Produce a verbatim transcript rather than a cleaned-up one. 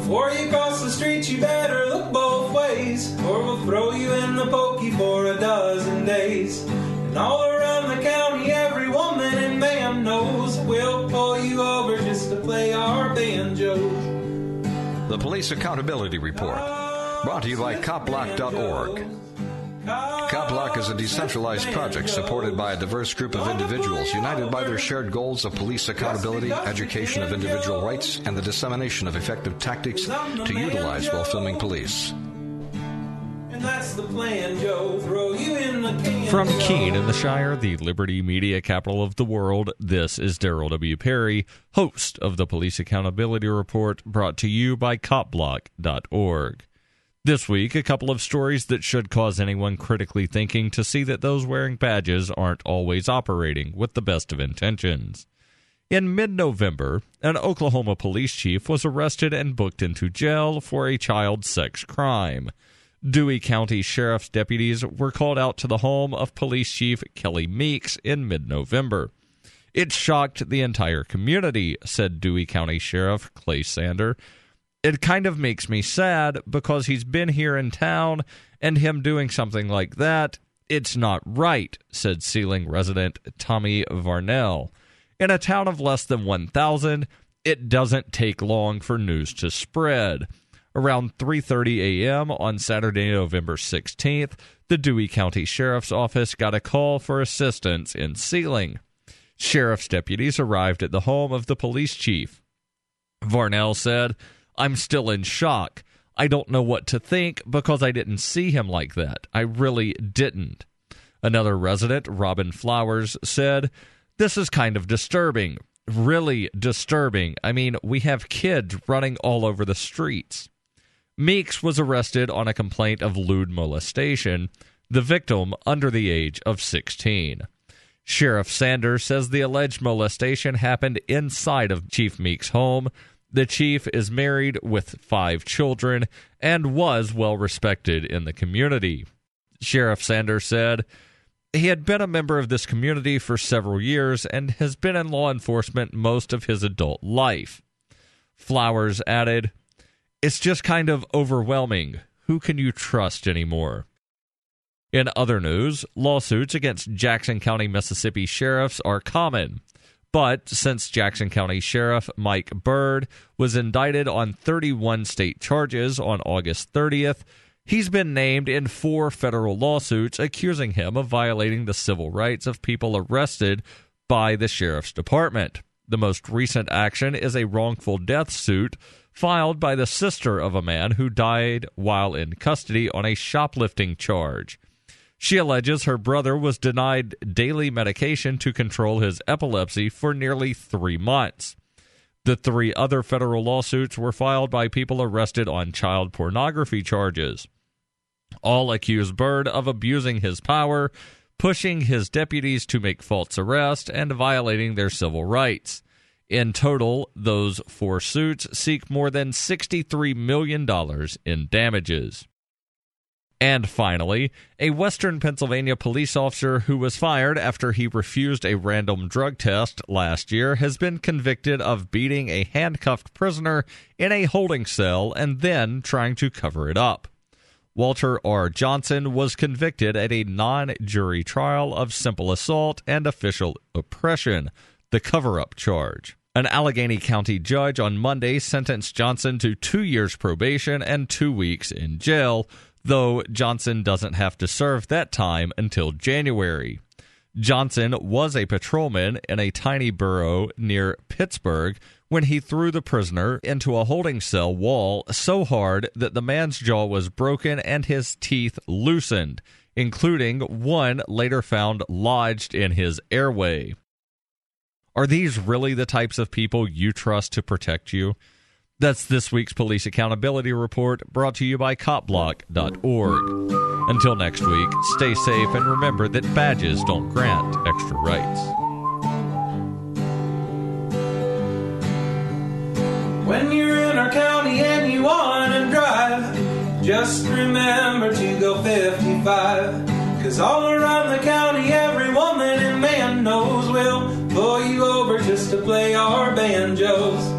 Before you cross the street, you better look both ways, or we'll throw you in the pokey for a dozen days. And all around the county, every woman and man knows we'll pull you over just to play our banjos. The Police Accountability Report, brought to you by cop block dot org. CopBlock is a decentralized project supported by a diverse group of individuals united by their shared goals of police accountability, education of individual rights, and the dissemination of effective tactics to utilize while filming police. And that's the plan, Joe. Throw you in the can. From Keene in the Shire, the Liberty Media capital of the world, this is Daryl W. Perry, host of the Police Accountability Report, brought to you by cop block dot org. This week, a couple of stories that should cause anyone critically thinking to see that those wearing badges aren't always operating with the best of intentions. In mid-November, an Oklahoma police chief was arrested and booked into jail for a child sex crime. Dewey County Sheriff's deputies were called out to the home of Police Chief Kelly Meeks in mid-November. It shocked the entire community, said Dewey County Sheriff Clay Sander. It kind of makes me sad because he's been here in town, and him doing something like that, it's not right, said Sealing resident Tommy Varnell. In a town of less than one thousand, it doesn't take long for news to spread. Around three thirty a.m. on Saturday, November sixteenth, the Dewey County Sheriff's Office got a call for assistance in Sealing. Sheriff's deputies arrived at the home of the police chief. Varnell said, "I'm still in shock. I don't know what to think because I didn't see him like that. I really didn't." Another resident, Robin Flowers, said, "This is kind of disturbing. Really disturbing. I mean, we have kids running all over the streets." Meeks was arrested on a complaint of lewd molestation, the victim under the age of sixteen. Sheriff Sanders says the alleged molestation happened inside of Chief Meeks' home. The chief is married with five children and was well respected in the community. Sheriff Sanders said he had been a member of this community for several years and has been in law enforcement most of his adult life. Flowers added, "It's just kind of overwhelming. Who can you trust anymore?" In other news, lawsuits against Jackson County, Mississippi sheriffs are common. But since Jackson County Sheriff Mike Bird was indicted on thirty-one state charges on August thirtieth, he's been named in four federal lawsuits accusing him of violating the civil rights of people arrested by the sheriff's department. The most recent action is a wrongful death suit filed by the sister of a man who died while in custody on a shoplifting charge. She alleges her brother was denied daily medication to control his epilepsy for nearly three months. The three other federal lawsuits were filed by people arrested on child pornography charges. All accuse Bird of abusing his power, pushing his deputies to make false arrests, and violating their civil rights. In total, those four suits seek more than sixty-three million dollars in damages. And finally, a Western Pennsylvania police officer who was fired after he refused a random drug test last year has been convicted of beating a handcuffed prisoner in a holding cell and then trying to cover it up. Walter R. Johnson was convicted at a non-jury trial of simple assault and official oppression, the cover-up charge. An Allegheny County judge on Monday sentenced Johnson to two years probation and two weeks in jail, though Johnson doesn't have to serve that time until January. Johnson was a patrolman in a tiny borough near Pittsburgh when he threw the prisoner into a holding cell wall so hard that the man's jaw was broken and his teeth loosened, including one later found lodged in his airway. Are these really the types of people you trust to protect you? That's this week's Police Accountability Report, brought to you by cop block dot org. Until next week, stay safe and remember that badges don't grant extra rights. When you're in our county and you want to drive, just remember to go fifty-five. Cause all around the county, every woman and man knows we'll pull you over just to play our banjos.